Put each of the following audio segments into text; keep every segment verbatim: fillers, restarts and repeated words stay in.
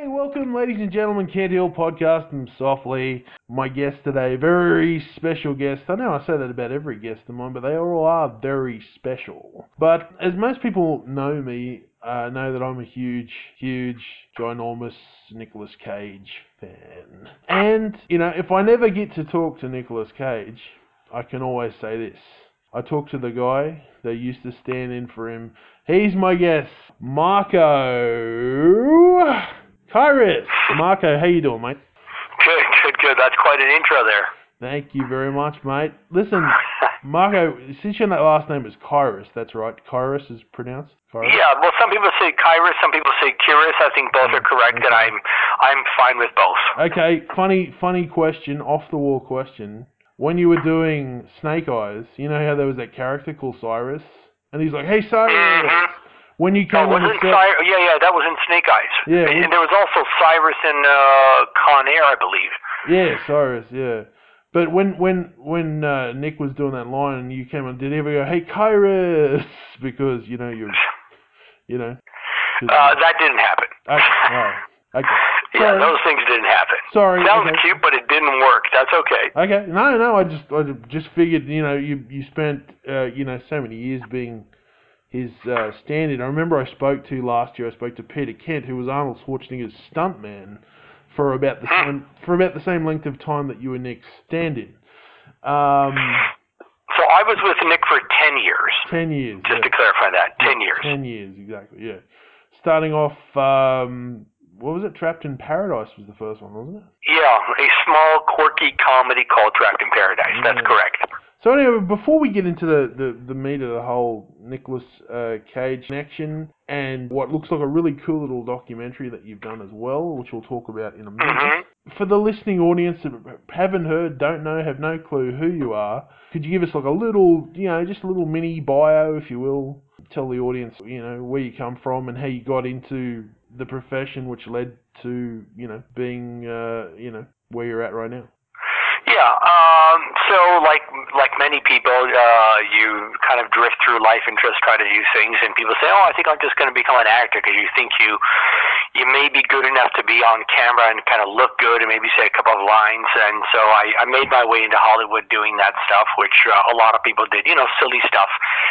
Hey, welcome, ladies and gentlemen, Kent Hill Podcast and Softly. My guest today, very special guest. I know I say that about every guest of mine, but they all are very special. But as most people know me, uh, know that I'm a huge, huge, ginormous Nicolas Cage fan. And, you know, if I never get to talk to Nicolas Cage, I can always say this. I talk to the guy that used to stand in for him. He's my guest, Marco Kairos. Marco, how you doing, mate? Good, good, good. That's quite an intro there. Thank you very much, mate. Listen, Marco, since your last name is Kairos, that's right. Kairos is pronounced? Kairos? Yeah, well, some people say Kairos, some people say Kyrus. I think both are correct, okay. and I'm I'm fine with both. Okay, funny, funny question, off-the-wall question. When you were doing Snake Eyes, you know how there was that character called Cyrus? And he's like, hey, Cyrus! Mm-hmm. When you came oh, on the wasn't set... Cy- yeah, yeah, that was in Snake Eyes. Yeah, and, we- and there was also Cyrus in uh, Con Air, I believe. Yeah, Cyrus, yeah. But when when when uh, Nick was doing that line and you came on, did he ever go, hey, Kairos? Because, you know, you're, you know... Uh, that didn't happen. Okay, all right. Okay. Yeah, Sorry. those things didn't happen. Sorry. Sounds okay. cute, but it didn't work. That's okay. Okay. No, no. I just, I just figured, you know, you you spent, uh, you know, so many years being his uh, stand-in. I remember I spoke to last year. I spoke to Peter Kent, who was Arnold Schwarzenegger's stuntman for about the hmm. same for about the same length of time that you and Nick stand-in. Um, so I was with Nick for ten years. Ten years. Just yeah. to clarify that, ten yeah, years. Ten years, exactly. Yeah. Starting off. Um, What was it? Trapped in Paradise was the first one, wasn't it? Yeah, a small, quirky comedy called Trapped in Paradise. Yeah. That's correct. So anyway, before we get into the, the, the meat of the whole Nicolas uh, Cage connection and what looks like a really cool little documentary that you've done as well, which we'll talk about in a minute. Mm-hmm. For the listening audience that haven't heard, don't know, have no clue who you are, could you give us like a little, you know, just a little mini bio, if you will? Tell the audience, you know, where you come from and how you got into the profession, which led to, you know, being, uh, you know, where you're at right now. Yeah, um, so like like many people, uh, you kind of drift through life and just try to do things, and people say, oh, I think I'm just going to become an actor, because you think you you may be good enough to be on camera and kind of look good and maybe say a couple of lines. And so I, I made my way into Hollywood doing that stuff, which uh, a lot of people did, you know, silly stuff.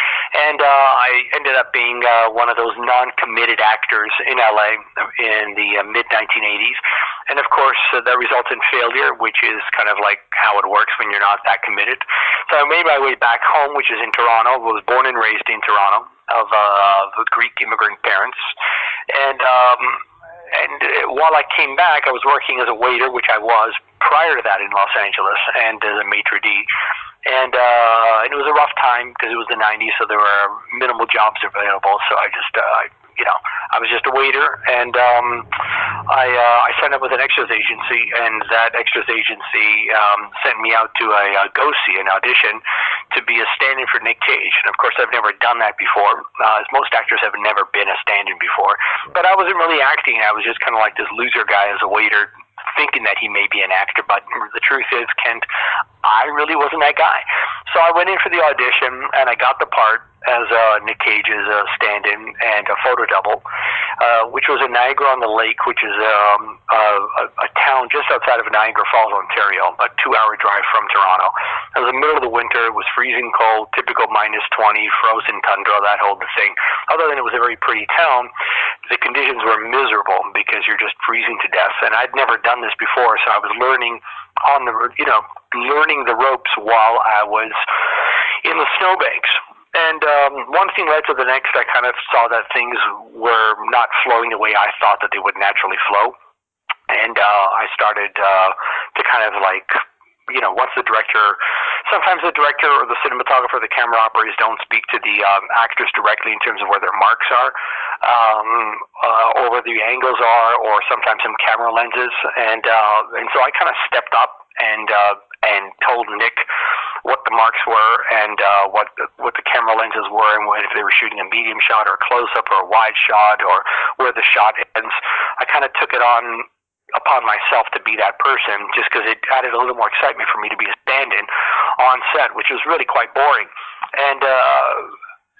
And uh, I ended up being uh, one of those non-committed actors in L A in the uh, mid nineteen eighties. And of course, uh, that results in failure, which is kind of like how it works when you're not that committed. So I made my way back home, which is in Toronto. I was born and raised in Toronto of uh, Greek immigrant parents. And um, and while I came back, I was working as a waiter, which I was prior to that in Los Angeles, and as a maitre d'. And, uh, and it was a rough time because it was the nineties, so there were minimal jobs available. So I just, uh, you know, I was just a waiter, and um, I uh, I signed up with an extras agency, and that extras agency um, sent me out to a, a go see, an audition, to be a stand-in for Nick Cage. And of course, I've never done that before, uh, as most actors have never been a stand-in before. But I wasn't really acting. I was just kind of like this loser guy as a waiter, thinking that he may be an actor. But the truth is, Kent, I really wasn't that guy. So I went in for the audition, and I got the part as uh, Nick Cage's uh, stand-in and a photo double, uh, which was in Niagara-on-the-Lake, which is um, a, a town just outside of Niagara Falls, Ontario, a two-hour drive from Toronto. It was the middle of the winter. It was freezing cold, typical minus twenty, frozen tundra, that whole thing. Other than it was a very pretty town, the conditions were miserable because you're just freezing to death. And I'd never done this before, so I was learning on the, you know, learning the ropes while I was in the snowbanks. And um, one thing led to the next. I kind of saw that things were not flowing the way I thought that they would naturally flow. And uh, I started uh, to kind of like, you know, once the director, sometimes the director or the cinematographer, the camera operators don't speak to the um, actors directly in terms of where their marks are, um, uh, or where the angles are, or sometimes some camera lenses. And uh, and so I kind of stepped up and uh, and told Nick what the marks were, and uh, what the, what the camera lenses were, and if they were shooting a medium shot or a close-up or a wide shot, or where the shot ends. I kind of took it on upon myself to be that person, just because it added a little more excitement for me to be a stand-in on set, which was really quite boring. And uh, I, I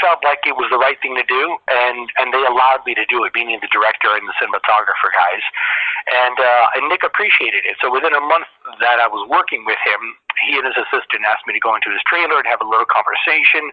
felt like it was the right thing to do, and and they allowed me to do it, being the director and the cinematographer guys, and uh, and Nick appreciated it. So within a month that I was working with him, he and his assistant asked me to go into his trailer and have a little conversation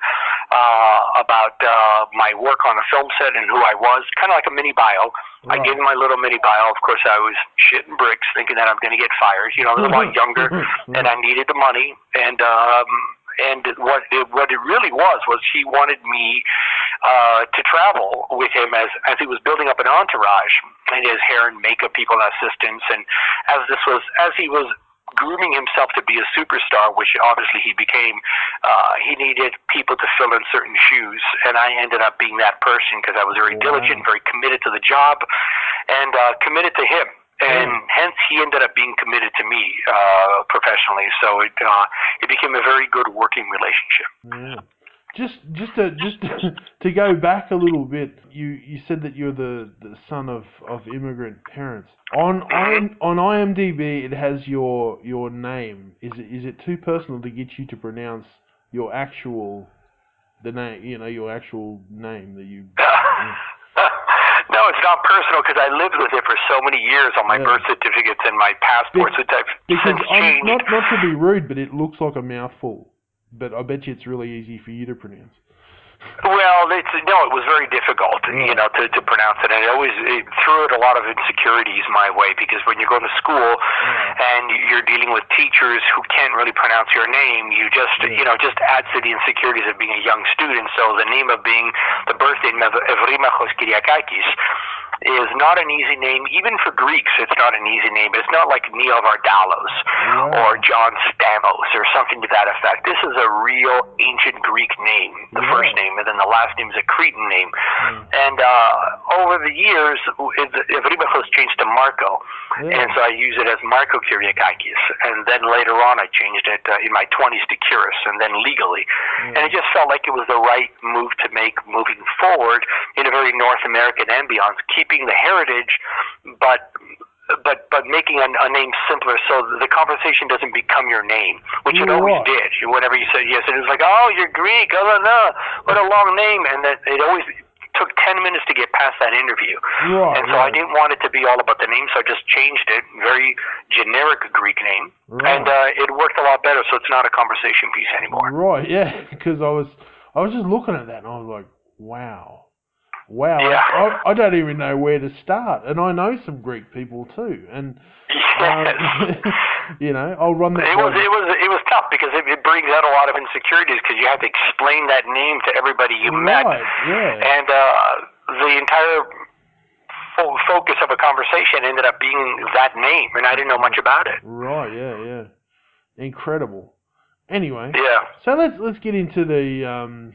uh, about uh, my work on a film set and who I was, kind of like a mini bio. Right. I gave him my little mini bio. Of course, I was shitting bricks, thinking that I'm going to get fired. You know, I was a lot younger, and I needed the money, and um, and what it, what it really was was he wanted me uh, to travel with him as as he was building up an entourage, and his hair and makeup people and assistants, and as this was as he was grooming himself to be a superstar, which obviously he became, uh, he needed people to fill in certain shoes, and I ended up being that person because I was very wow. diligent, very committed to the job, and uh, committed to him. And yeah. hence, he ended up being committed to me uh, professionally. So it uh, it became a very good working relationship. Yeah. Just just to just to, to go back a little bit, you, you said that you're the, the son of, of immigrant parents. On mm-hmm. on IMDb, it has your your name. Is it is it too personal to get you to pronounce your actual the name? You know, your actual name that you. Yeah. No, it's not personal because I lived with it for so many years on my yeah. birth certificates and my passports, Be- which I've because since I'm, changed. Not not to be rude, but it looks like a mouthful. But I bet you it's really easy for you to pronounce. Well, it's, no, it was very difficult, right. you know, to, to pronounce it, and it always it threw it a lot of insecurities my way because when you're going to school yeah. and you're dealing with teachers who can't really pronounce your name, you just, yeah. you know, just adds to the insecurities of being a young student. So the name of being the birth name of Evrimachos Kyriakakis is not an easy name, even for Greeks. It's not an easy name. It's not like Neil Vardalos wow. or John Stamos or something to that effect. This is a real ancient Greek name, the yeah. first name, and then the last name is a Cretan name. Mm. And uh, over the years, Evrimachos changed to Marco, yeah. and so I use it as Marco Kyriakakis. And then later on, I changed it uh, in my twenties to Kyris, and then legally. Yeah. And it just felt like it was the right move to make moving forward in a very North American ambiance, keeping the heritage, but but but making a, a name simpler so the conversation doesn't become your name, which it always right. did. Whenever you said yes, it was like, oh, you're Greek, oh no, what a long name, and that it always took ten minutes to get past that interview. Right, and so right. I didn't want it to be all about the name, so I just changed it, very generic Greek name, right. and uh, it worked a lot better. So it's not a conversation piece anymore. Right, yeah, because I was I was just looking at that and I was like, wow. Wow, yeah. I, I don't even know where to start, and I know some Greek people too, and um, you know, I'll run that. It was it was it was tough because it, it brings out a lot of insecurities because you have to explain that name to everybody you right, met, yeah. and uh, the entire fo- focus of a conversation ended up being that name, and I didn't know much about it. Right, yeah, yeah, incredible. Anyway, yeah. So let's let's get into the um.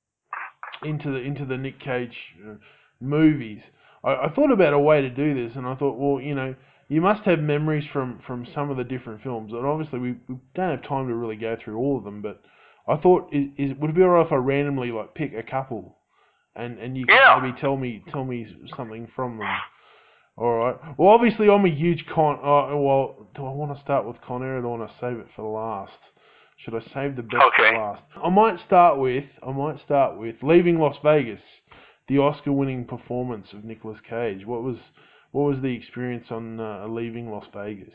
into the into the Nick Cage uh, movies. I, I thought about a way to do this, and I thought, well, you know, you must have memories from, from some of the different films, and obviously we, we don't have time to really go through all of them. But I thought, is, is would it be alright if I randomly like pick a couple, and, and you can yeah. maybe tell me tell me something from them. All right. Well, obviously I'm a huge Con. Uh, well, do I want to start with Con Air, or do I want to save it for last? Should I save the best okay. for last? I might start with I might start with Leaving Las Vegas, the Oscar-winning performance of Nicolas Cage. What was what was the experience on uh, Leaving Las Vegas?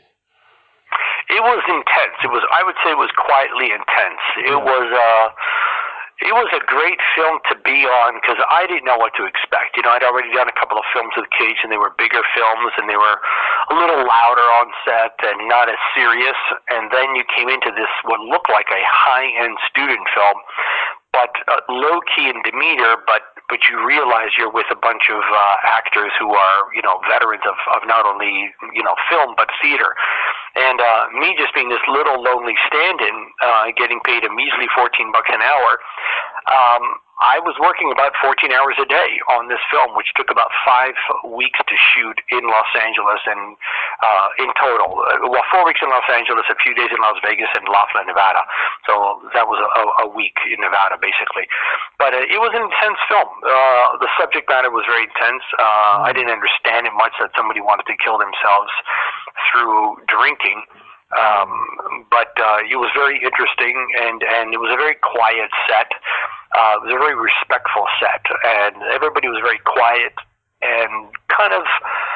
It was intense. It was I would say it was quietly intense. It yeah. was uh, it was a great film to be on because I didn't know what to expect. You know, I'd already done a couple of films with Cage, and they were bigger films, and they were a little louder on set and not as serious. And then you came into this what looked like a high-end student film, but uh, low-key in demeanor, but but you realize you're with a bunch of uh, actors who are, you know, veterans of, of not only, you know, film, but theater. And uh, me just being this little lonely stand-in, uh, getting paid a measly fourteen bucks an hour, um, I was working about fourteen hours a day on this film, which took about five weeks to shoot in Los Angeles and uh, in total. Uh, well, four weeks in Los Angeles, a few days in Las Vegas, and Laughlin, Nevada. So that was a, a week in Nevada, basically. But uh, it was an intense film. Uh, the subject matter was very intense. Uh, I didn't understand it much that somebody wanted to kill themselves through drinking. Um, but uh, it was very interesting, and, and it was a very quiet set. Uh, it was a very respectful set, and everybody was very quiet and kind of,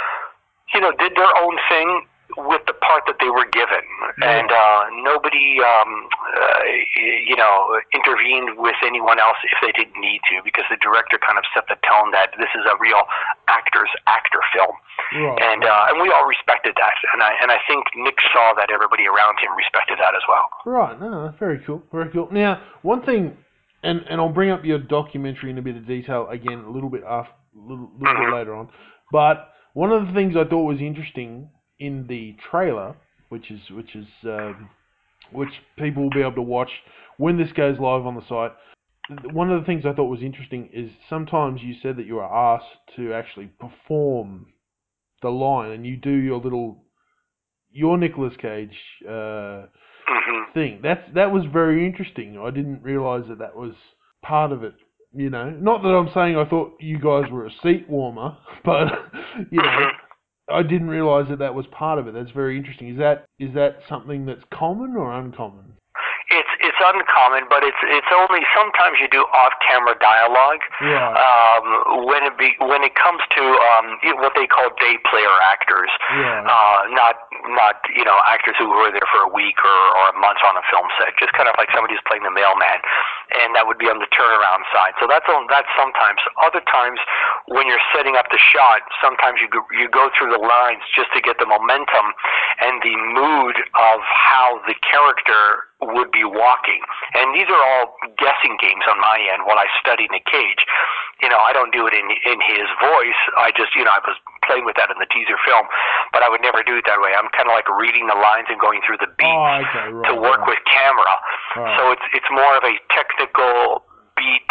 you know, did their own thing with the part that they were given, Yeah. and uh, nobody, um, uh, you know, intervened with anyone else if they didn't need to, because the director kind of set the tone that this is a real actor's actor film, Right. and uh, and we all respected that, and I and I think Nick saw that everybody around him respected that as well. Right. No, that's very cool. Very cool. Now, one thing, and and I'll bring up your documentary in a bit of detail again a little bit after, little, little Mhm. bit later on, but one of the things I thought was interesting in the trailer, which is which is um, which people will be able to watch when this goes live on the site. One of the things I thought was interesting is sometimes you said that you were asked to actually perform the line, and you do your little your Nicolas Cage uh, Mhm. thing. That's that was very interesting. I didn't realise that that was part of it. You know, not that I'm saying I thought you guys were a seat warmer, but you know. Mhm. I didn't realise that that was part of it. That's very interesting. Is that is that something that's common or uncommon? It's it's uncommon, but it's it's only sometimes you do off-camera dialogue. Right. Um, when it be when it comes to um, what they call day player actors, Right. uh, not not you know actors who were there for a week or, or a month on a film set, just kind of like somebody who's playing the mailman, and that would be on the turnaround side. So that's on that's sometimes. Other times when you're setting up the shot, sometimes you go, you go through the lines just to get the momentum and the mood of how the character would be walking. And these are all guessing games on my end while I study Nick Cage. You know, I don't do it in in his voice. I just, you know, I was playing with that in the teaser film, but I would never do it that way. I'm kind of like reading the lines and going through the beats Oh, okay, right, to work right. with camera. Right. So it's it's more of a technical beat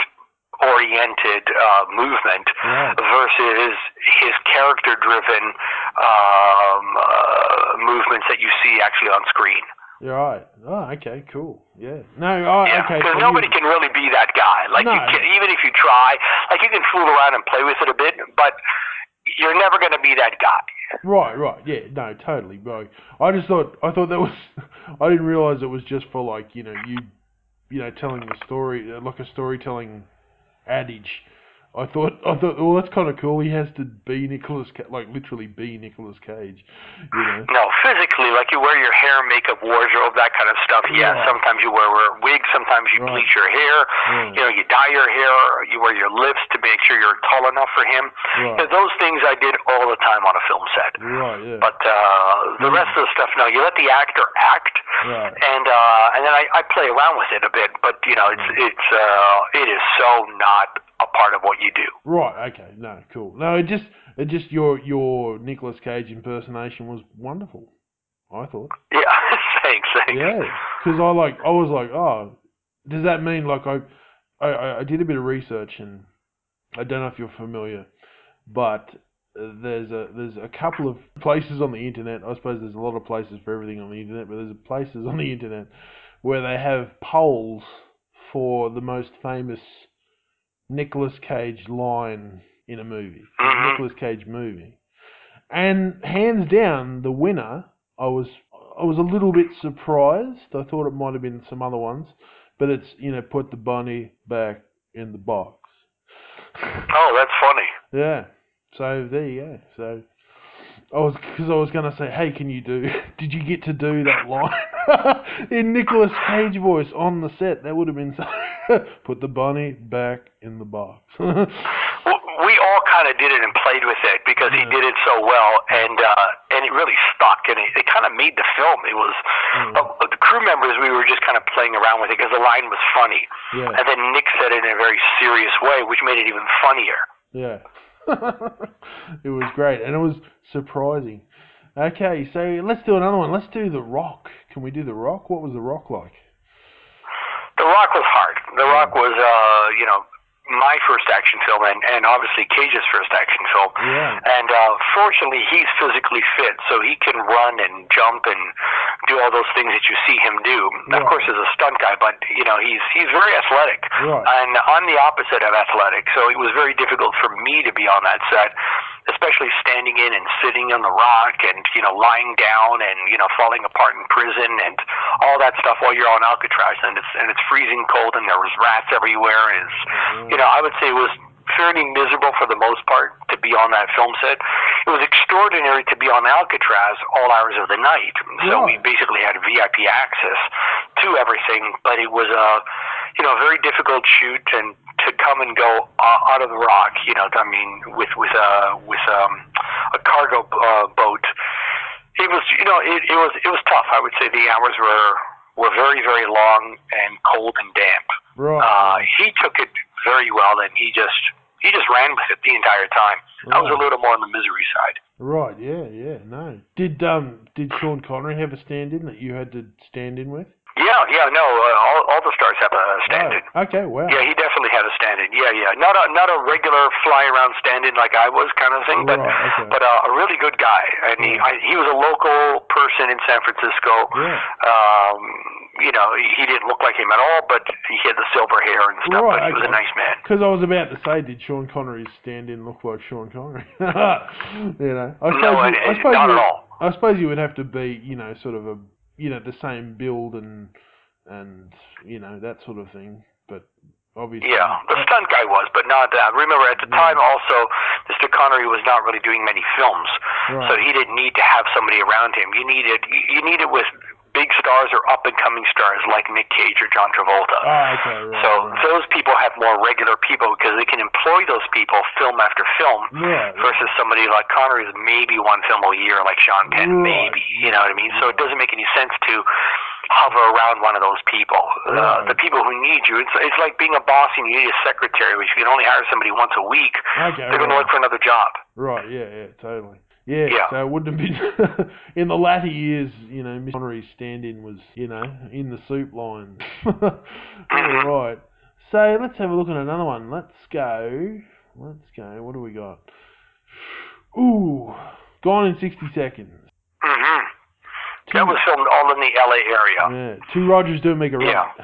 oriented uh, movement Right. versus his character driven um, uh, movements that you see actually on screen. You're right. Oh, okay, cool. Yeah. No, oh, Yeah, okay. because So nobody you, can really be that guy. Like No. you can, even if you try, like you can fool around and play with it a bit, but you're never going to be that guy. right, right. Yeah. No, totally. Bro. I just thought I thought that was. I didn't realize it was just for like you know you, you know telling the story like a storytelling adage. I thought I thought well that's kind of cool. He has to be Nicolas Ca- like literally be Nicolas Cage. You know. No, physically, like you wear your hair, makeup, wardrobe, that kind of stuff. Yeah, Right. sometimes you wear a wig, sometimes you Right. bleach your hair. Yeah. You know, you dye your hair, or you wear your lips to make sure you're tall enough for him. Right. You know, those things I did all the time on a film set. Right. Yeah. But uh, the rest of the stuff, no, you let the actor act, Right. and uh, and then I, I play around with it a bit. But you know, it's it's uh, it is so not a part of what you do. Right. Okay. No. Cool. No. It just it just your your Nicolas Cage impersonation was wonderful. I thought. Yeah, thanks, thanks. Yeah. Because I like I was like, oh, does that mean like I, I I did a bit of research and I don't know if you're familiar, but uh, there's a there's a couple of places on the internet. I suppose there's a lot of places for everything on the internet, but there's places on the internet where they have polls for the most famous Nicolas Cage line in a movie, Mhm. Nicolas Cage movie, and hands down the winner. I was I was a little bit surprised. I thought it might have been some other ones, but it's you know put the bunny back in the box. Oh, that's funny. Yeah. So there you go. So I was because I was gonna say, hey, can you do? Did you get to do that line in Nicolas Cage voice on the set? That would have been so. Put the bunny back in the box. W- we all kind of did it and played with it because he Yeah. did it so well, and uh, and it really stuck, and it, it kind of made the film. It was Yeah. uh, the crew members. We were just kind of playing around with it because the line was funny, Yeah. and then Nick said it in a very serious way, which made it even funnier. Yeah. It was great, and it was surprising. Okay, so let's do another one. Let's do The Rock. Can we do The Rock? What was The Rock like? The Rock was hard. The Rock was, uh, you know, my first action film, and, and obviously Cage's first action film. Right. And uh, fortunately, he's physically fit, so he can run and jump and do all those things that you see him do. Right. Of course, as a stunt guy, but you know, he's he's very athletic. Right. And I'm the opposite of athletic, so it was very difficult for me to be on that set. especially standing in and sitting on the rock and, you know, lying down and, you know, falling apart in prison and all that stuff while you're on Alcatraz, and it's and it's freezing cold and there was rats everywhere. And it's, you know, I would say it was fairly miserable for the most part to be on that film set. It was extraordinary to be on Alcatraz all hours of the night. So we basically had V I P access to everything, but it was a, you know, very difficult shoot, and to come and go uh, out of the rock, you know, I mean, with with a with um, a cargo uh, boat, it was, you know, it, it was it was tough. I would say the hours were were very very long and cold and damp. Right. Uh, he took it very well, and he just he just ran with it the entire time. Right. I was a little more on the misery side. Right. Yeah. Yeah. No. Did um did Sean Connery have a stand-in that you had to stand in with? Yeah, yeah, no, uh, all, all the stars have a stand-in. Oh, okay, wow. Yeah, he definitely had a stand-in. Yeah, yeah, not a not a regular fly-around stand-in like I was, kind of thing, but right, okay. but uh, a really good guy, and he yeah. I, he was a local person in San Francisco. Yeah. Um, you know, he didn't look like him at all, but he had the silver hair and stuff. Right, but he okay. was a nice man. Because I was about to say, did Sean Connery's stand-in look like Sean Connery? you know, I suppose no, you, it, I suppose not you at would, all. I suppose you would have to be, you know, sort of a, you know, the same build and. and, you know, that sort of thing, but obviously... Yeah, the stunt guy was, but not that. Remember, at the yeah. time also, Mister Connery was not really doing many films, right. so he didn't need to have somebody around him. You needed, you needed with big stars or up-and-coming stars like Nick Cage or John Travolta. Oh, okay, right, so right. those people have more regular people because they can employ those people film after film right, versus right. somebody like Connery is maybe one film a year like Sean Penn, right. maybe, you know what I mean? So it doesn't make any sense to hover around one of those people. Right. Uh, the people who need you, it's it's like being a boss and you need a secretary, which you can only hire somebody once a week. Okay, they're right. going to look for another job. Right, yeah, yeah, totally. Yeah, yeah. so it wouldn't have been... in the latter years, you know, Mister Connery's stand-in was, you know, in the soup line. mm-hmm. Right. So let's have a look at another one. Let's go... Let's go. What do we got? Ooh. Gone in sixty seconds. Mm-hmm. Two, that was filmed all in the L A area. Yeah. Two Rogers don't make a right. Yeah.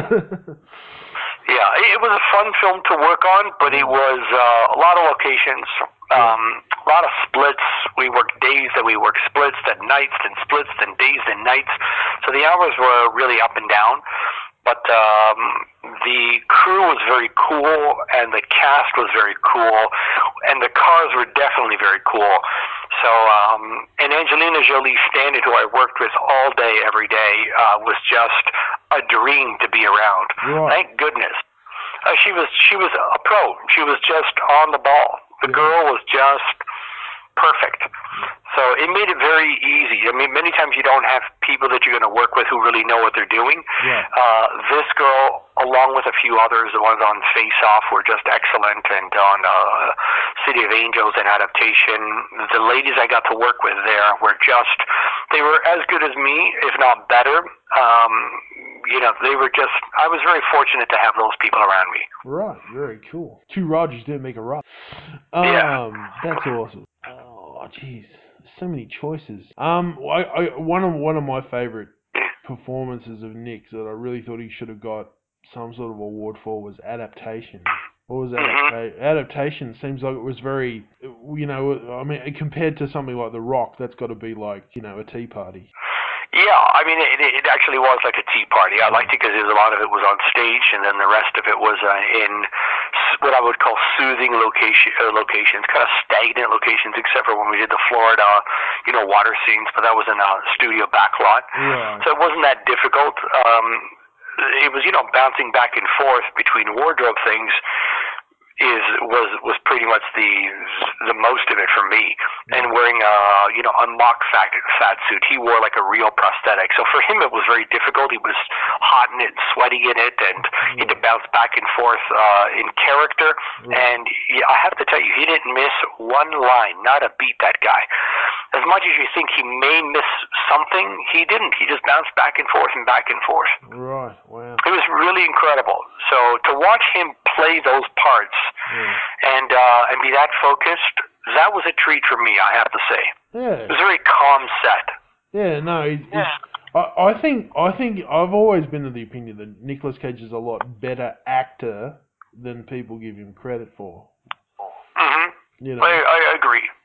yeah, it was a fun film to work on, but it was uh, a lot of locations, um, a lot of splits. We worked days, then we worked splits, then nights, then splits, then days, then nights. So the hours were really up and down. But um, the crew was very cool, and the cast was very cool, and the cars were definitely very cool. So, um, and Angelina Jolie Stanton, who I worked with all day, every day, uh, was just a dream to be around. Right. Thank goodness. Uh, she was she was a pro. She was just on the ball. The yeah. girl was just perfect. So it made it very easy. I mean, many times you don't have people that you're going to work with who really know what they're doing. Yeah. Uh, this girl, along with a few others, the ones on Face Off were just excellent, and on uh, City of Angels and Adaptation, the ladies I got to work with there were just, they were as good as me, if not better. Um, you know, they were just, I was very fortunate to have those people around me. Right, very cool. Two Rogers didn't make a right. Um, yeah. That's awesome. Oh, jeez. So many choices. Um, I, I, one of one of my favorite performances of Nick's that I really thought he should have got some sort of award for was Adaptation. What was Adaptation? Adaptation seems like it was very, you know, I mean, compared to something like The Rock, that's got to be like, you know, a tea party. Yeah, I mean, it, it actually was like a tea party. I liked it because a lot of it was on stage, and then the rest of it was uh, in what I would call soothing location, uh, locations, kind of stagnant locations, except for when we did the Florida, you know, water scenes, but that was in a studio backlot. Right. So it wasn't that difficult. Um, it was, you know, bouncing back and forth between wardrobe things. Is was was pretty much the the most of it for me, and wearing a you know a mock fat fat suit. He wore like a real prosthetic, so for him it was very difficult. He was hot in it, sweaty in it, and he had to bounce back and forth uh, in character. And yeah, I have to tell you, he didn't miss one line, not a beat. That guy. As much as you think he may miss something, he didn't. He just bounced back and forth and back and forth. Right. Wow. It was really incredible. So to watch him play those parts yeah. and uh, and be that focused, that was a treat for me, I have to say. Yeah. It was a very calm set. Yeah. No. It, yeah. It's, I, I think I think I've always been of the opinion that Nicolas Cage is a lot better actor than people give him credit for. Mm-hmm. You know. I, I agree.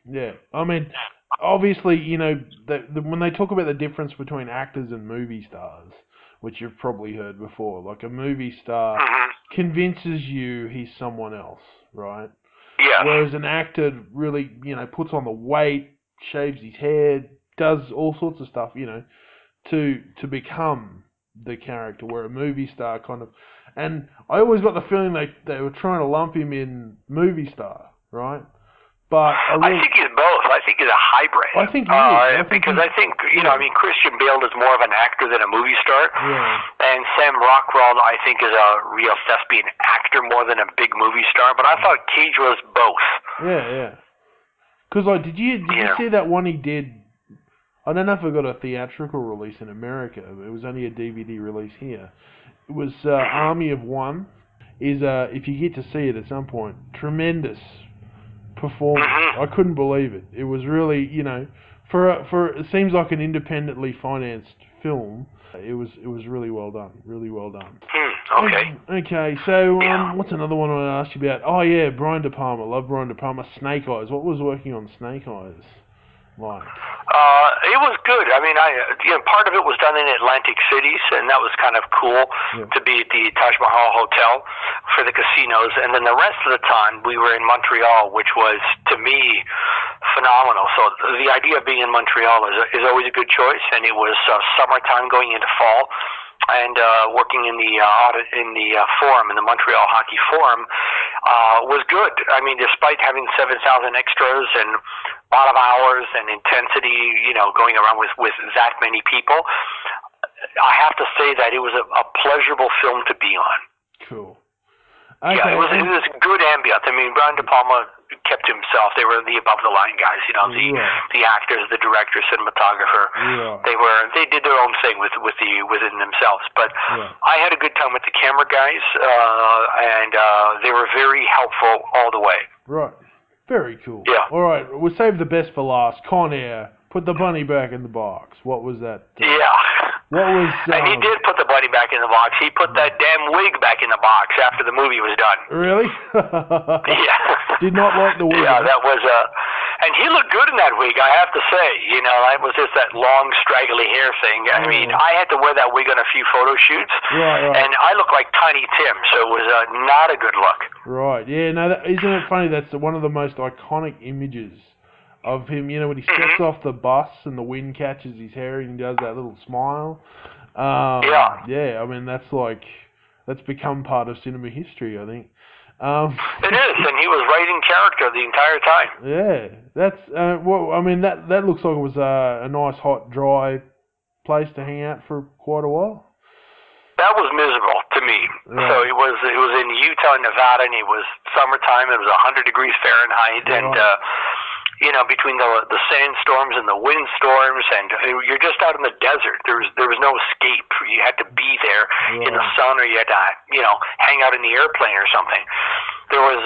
Yeah. I mean, obviously, you know, the, the, when they talk about the difference between actors and movie stars, which you've probably heard before, like a movie star Mm-hmm. convinces you he's someone else, right? Yes. Whereas an actor really, you know, puts on the weight, shaves his hair, does all sorts of stuff, you know, to to become the character. Where a movie star kind of, and I always got the feeling they they were trying to lump him in movie star, right? But I, really, I think he's both. I think he's a hybrid. I think he uh, is. I think because he, I think you yeah. know, I mean, Christian Bale is more of an actor than a movie star, Yeah. and Sam Rockwell, I think, is a real thespian actor more than a big movie star. But I thought Cage was both. Yeah, yeah. Because like, did you did Yeah. you see that one he did? I don't know if it got a theatrical release in America. It was only a D V D release here. It was uh, Army of One. Is uh, if you get to see it at some point, tremendous performance. Mm-hmm. I couldn't believe it. It was really, you know, for a, for it seems like an independently financed film. It was it was really well done. Really well done. Hmm, okay. Okay, so um, Yeah. what's another one I want to ask you about? Oh yeah, Brian De Palma. Love Brian De Palma. Snake Eyes. What was working on Snake Eyes like? Uh, it was good. I mean, I you know, part of it was done in Atlantic Cities, and that was kind of cool Yeah. to be at the Taj Mahal Hotel for the casinos. And then the rest of the time, we were in Montreal, which was to me phenomenal. So the idea of being in Montreal is is always a good choice, and it was uh, summertime going into fall. And uh, working in the uh, audit in the uh, forum, in the Montreal Hockey Forum, uh, was good. I mean, despite having seven thousand extras and a lot of hours and intensity, you know, going around with, with that many people, I have to say that it was a, a pleasurable film to be on. Cool. Okay, yeah, it was, and, it was good ambience. I mean, Brian De Palma kept himself. They were the above the line guys, you know, the right. the actors, the director, cinematographer. Right. They were they did their own thing with with the within themselves. But Right. I had a good time with the camera guys, uh, and uh, they were very helpful all the way. Right. Very cool. Yeah. All right, we'll save the best for last. Con Air. Put the bunny back in the box. What was that? Uh, Yeah. What was? Um, And he did put the bunny back in the box. He put that damn wig back in the box after the movie was done. Really? Yeah. Did not like the wig. Yeah, that was uh and he looked good in that wig, I have to say. You know, that was just that long, straggly hair thing. I Yeah. mean, I had to wear that wig on a few photo shoots, Right, right. and I look like Tiny Tim, so it was uh, not a good look. Right. Yeah. No. That, isn't it funny? That's one of the most iconic images of him. You know, when he steps Mhm. off the bus and the wind catches his hair and he does that little smile. Um, Yeah. Yeah. I mean, that's like that's become part of cinema history, I think. Um, It is, and he was right in character the entire time. Yeah, that's uh, well. I mean, that that looks like it was uh, a nice, hot, dry place to hang out for quite a while. That was miserable to me. Right. So it was it was in Utah, Nevada, and it was summertime. It was one hundred degrees Fahrenheit, and Right. uh, you know, between the the sandstorms and the windstorms, and uh, you're just out in the desert. There was there was no escape. You had to be there in the Right. sun, or you had to you know hang out in the airplane or something. There was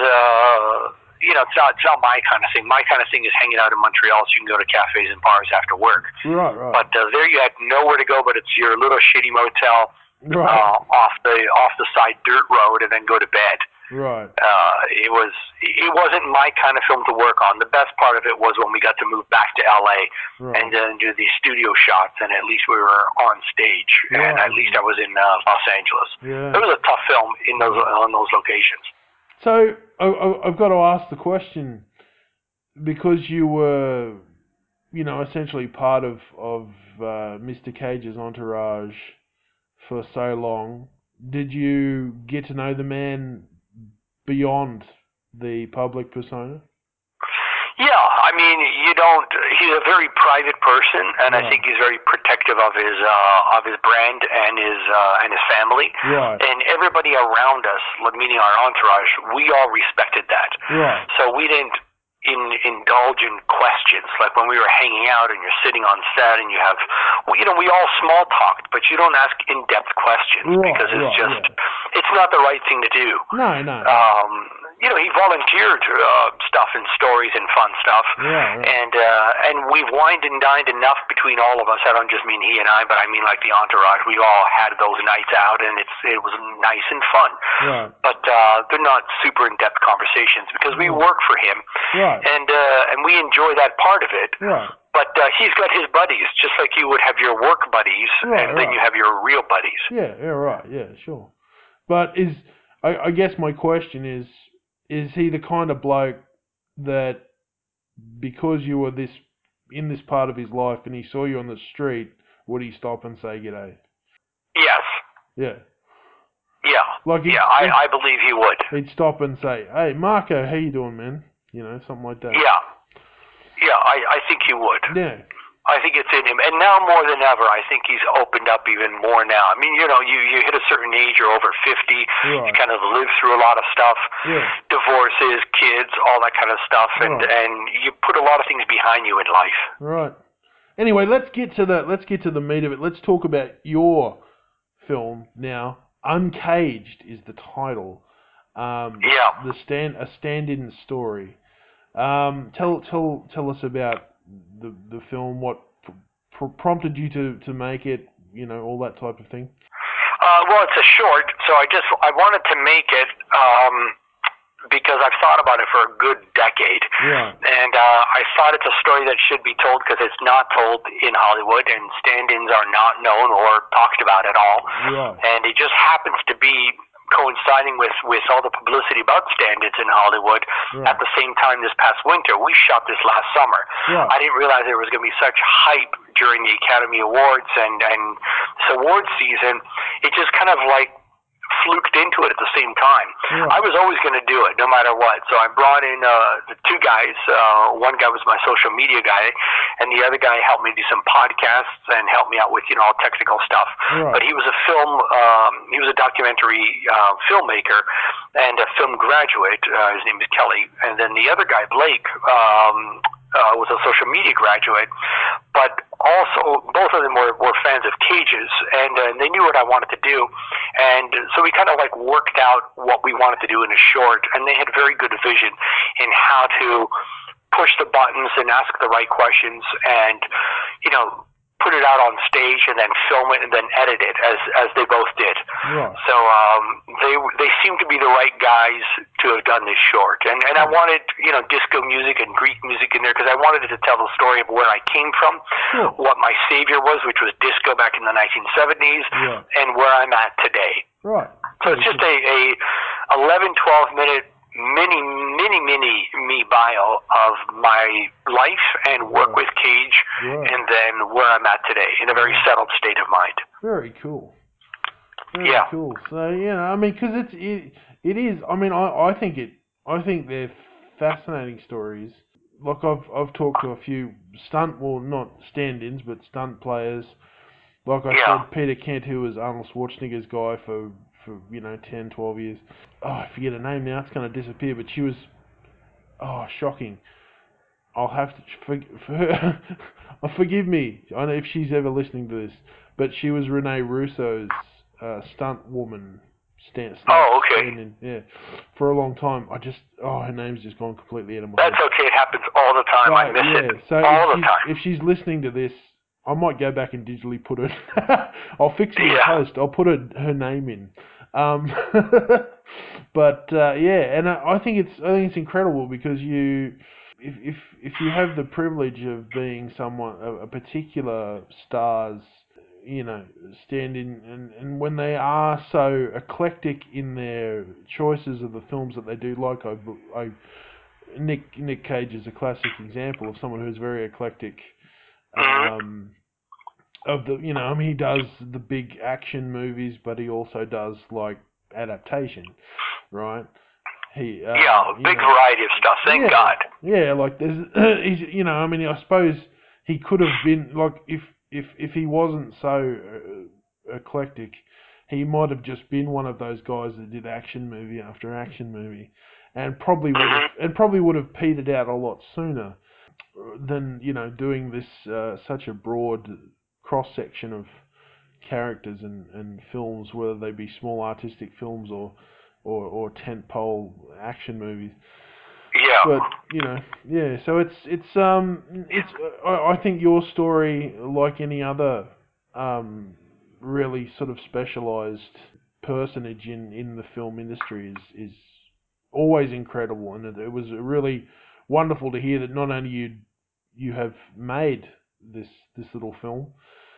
uh you know, it's not it's not my kind of thing. My kind of thing is hanging out in Montreal, so you can go to cafes and bars after work. Right, right. But uh, there, you had nowhere to go, but it's your little shitty motel Right. uh, off the off the side dirt road, and then go to bed. Right. Uh, it was it wasn't my kind of film to work on. The best part of it was when we got to move back to L A Right. and then do the studio shots, and at least we were on stage, and Right. at least I was in uh, Los Angeles. Yeah. It was a tough film in those on those locations. So I, I, I've got to ask the question, because you were, you know, essentially part of of uh, Mister Cage's entourage for so long. Did you get to know the man beyond the public persona? Yeah, I mean, you don't. He's a very private person, and Right. I think he's very protective of his uh, of his brand and his uh, and his family. Right. And everybody around us, meaning our entourage, we all respected that. Right. So we didn't in, indulge in questions. Like when we were hanging out and you're sitting on set and you have, well, you know, we all small talked, but you don't ask in-depth questions Right, because it's right, just, yeah. it's not the right thing to do. No, no. Um, you know, he volunteered uh, stuff and stories and fun stuff. Right, right. And uh, and we've wined and dined enough between all of us. I don't just mean he and I, but I mean like the entourage. We all had those nights out, and it's it was nice and fun. Right. But uh, they're not super in-depth conversations because we Right. work for him, Right. and uh, and we enjoy that part of it. Right. But uh, he's got his buddies, just like you would have your work buddies, Right, and then right. you have your real buddies. Yeah, yeah, right, yeah, sure. But is, I, I guess my question is, is he the kind of bloke that, because you were this, in this part of his life and he saw you on the street, would he stop and say g'day? Yes. Yeah. Yeah. Like yeah, I, I believe he would. He'd stop and say, hey, Marco, how you doing, man? You know, something like that. Yeah. Yeah, I, I think he would. Yeah. I think it's in him. And now more than ever, I think he's opened up even more now. I mean, you know, you, you hit a certain age, you're over fifty, Right. you kind of live through a lot of stuff, Yeah. divorces, kids, all that kind of stuff, and, Right. and you put a lot of things behind you in life. Right. Anyway, let's get to the let's get to the meat of it. Let's talk about your film now. Uncaged is the title. Um, the, Yeah. the stand a stand-in story. Um, tell tell tell us about the the film. What pr- pr- prompted you to, to make it? You know, all that type of thing. Uh, well, it's a short, so I just I wanted to make it um, because I've thought about it for a good decade, Right. and uh, I thought it's a story that should be told because it's not told in Hollywood, and stand-ins are not known or talked about at all. Right. And it just happens to be coinciding with, with all the publicity about stand-ins in Hollywood. Right. At the same time this past winter. We shot this last summer. Right. I didn't realize there was going to be such hype during the Academy Awards and, and this award season. It just kind of like fluked into it at the same time. Right. I was always going to do it no matter what. So I brought in uh, the two guys. Uh, one guy was my social media guy, and the other guy helped me do some podcasts and helped me out with, you know, all technical stuff. Right. But he was a film, um, he was a documentary uh, filmmaker and a film graduate. Uh, his name is Kelly. And then the other guy, Blake, um, uh, was a social media graduate. But also, both of them were, were fans of cages, and uh, they knew what I wanted to do. And so we kind of like worked out what we wanted to do in a short, and they had very good vision in how to push the buttons and ask the right questions and, you know, put it out on stage and then film it and then edit it as as they both did. Right. So um, they they seem to be the right guys to have done this short. And and I wanted, you know, disco music and Greek music in there because I wanted it to tell the story of where I came from, Sure. what my savior was, which was disco back in the nineteen seventies, Right. and where I'm at today. Right. So it's just a, a eleven, twelve minute mini, mini, mini me bio of my life and work Right. with Cage, Right. and then where I'm at today in a very settled state of mind. Very cool. Very Yeah. cool. So, you know, I mean, because it's it, it is. I mean, I, I think it. I think they're fascinating stories. Like I've I've talked to a few stunt, well, not stand-ins, but stunt players. Like I Yeah. said, Peter Kent, who was Arnold Schwarzenegger's guy for for you know ten, twelve years. Oh, I forget her name now. It's going to disappear. But she was, oh, shocking. I'll have to for, for her. Forgive me. I don't know if she's ever listening to this, but she was Rene Russo's uh, stunt woman. Stand, Oh, okay. standing, yeah, for a long time. I just, oh, her name's just gone completely out of my That's head. okay. It happens all the time. I But, miss yeah, it so all if the she's, time. if she's listening to this, I might go back and digitally put it. I'll fix it in Yeah. post. I'll put her, her name in. Um, but uh, yeah, and I, I think it's I think it's incredible because you, if if if you have the privilege of being someone a, a particular star's, you know, stand-in, and, and when they are so eclectic in their choices of the films that they do, like I, I Nick Nick Cage is a classic example of someone who's very eclectic. Um, of the, you know, I mean, he does the big action movies, but he also does like adaptation, right? He, uh, Yeah, you big know, variety of stuff. Thank yeah, God. yeah, like there's, he's, you know, I mean, I suppose he could have been like if if if he wasn't so uh, eclectic, he might have just been one of those guys that did action movie after action movie, and probably would have, and probably would have petered out a lot sooner than, you know, doing this uh, such a broad cross section of characters and, and films, whether they be small artistic films or, or or tentpole action movies. Yeah. But you know, yeah. So it's it's um it's I, I think your story, like any other um really sort of specialized personage in in the film industry, is is always incredible, and it, it was really wonderful to hear that not only you you have made this this little film,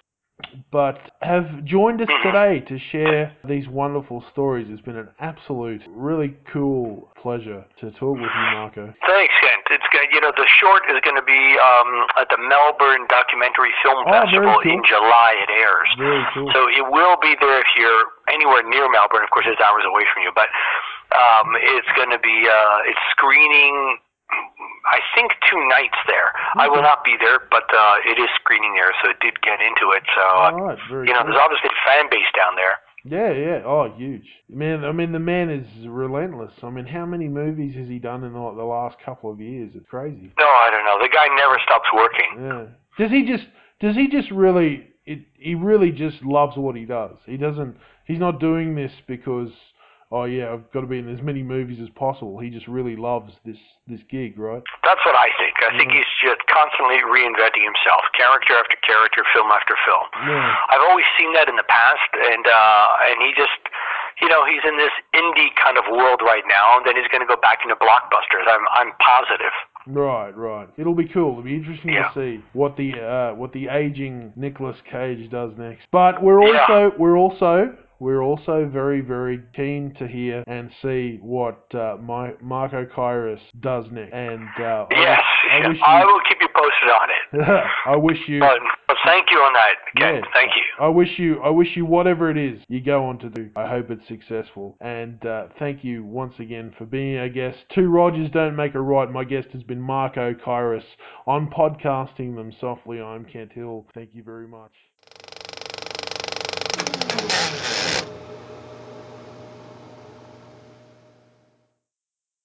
but have joined us Mhm. today to share these wonderful stories. It's been an absolute, really cool pleasure to talk with you, Marco. Thanks, Kent. It's good. You know, the short is going to be um, at the Melbourne Documentary Film Oh, very Festival cool. in July. It airs, Very cool. so it will be there if you're anywhere near Melbourne. Of course, it's hours away from you, but um, it's going to be uh, it's screening. I think two nights there. I will Okay. not be there, but uh, it is screening there, so it did get into it. So uh, All right, very you know, cool. there's obviously a fan base down there. Yeah, yeah. Oh, huge. Man, I mean, the man is relentless. I mean, how many movies has he done in like the last couple of years? It's crazy. No, I don't know. The guy never stops working. Yeah. Does he just? Does he just really? It. He really just loves what he does. He doesn't. He's not doing this because, oh yeah, I've got to be in as many movies as possible. He just really loves this this gig, right? That's what I think. I think Yeah. he's just constantly reinventing himself, character after character, film after film. Yeah. I've always seen that in the past, and uh, and he just, you know, he's in this indie kind of world right now, and then he's going to go back into blockbusters. I'm I'm positive. Right, right. It'll be cool. It'll be interesting Yeah. to see what the uh, what the aging Nicolas Cage does next. But we're Yeah. also we're also we're also very very keen to hear and see what uh, my Marco Kairos does next. And uh, I Yes, wish I wish I you will keep you posted on it. I wish you But, but thank you on that, Ken. yeah. Thank you. I wish you, I wish you whatever it is you go on to do. I hope it's successful. And uh, thank you once again for being a guest. Two Rogers don't make a right. My guest has been Marco Kairos on Podcasting Them Softly. I'm Kent Hill. Thank you very much.